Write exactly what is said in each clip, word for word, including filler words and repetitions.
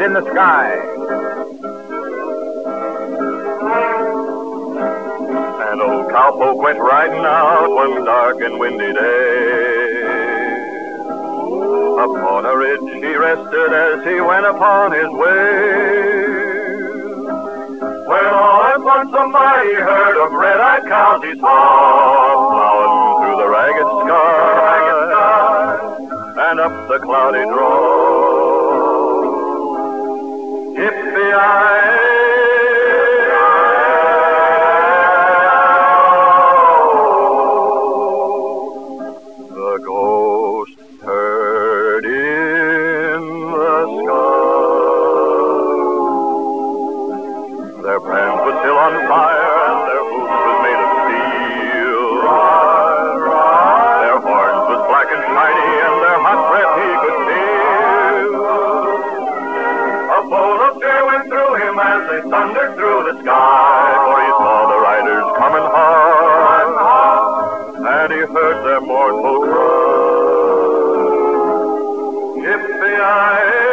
in the Sky. And old cowpoke went riding out one dark and windy day. Upon a ridge he rested as he went upon his way. When all at once a mighty herd of red-eyed cows he saw, plowing through the ragged sky, and up the cloudy draw. Yippee-yi-yi! The ghost herd in the sky. Their brands were still on fire, and their boots was made of steel. Their horns was black and shiny, and their hot breath he could feel. A bolt of fear went through him as they thundered through the sky, for he saw the riders coming hard, and he heard their mournful cry. Yippee-yi-yi!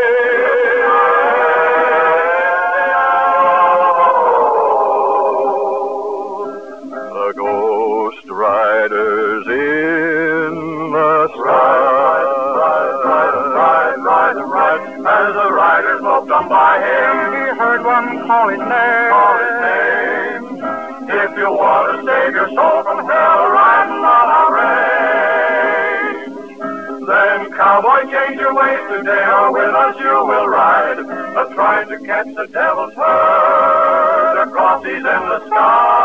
The ghost riders in the sky. Ride, ride, ride, ride, ride. As the riders loped on by him, he heard one call his name. Call his name. If you want to save your soul from hell, riding on a range. Then, cowboy, change your ways today, or with us you will ride. A trying to catch the devil's herd across these endless skies.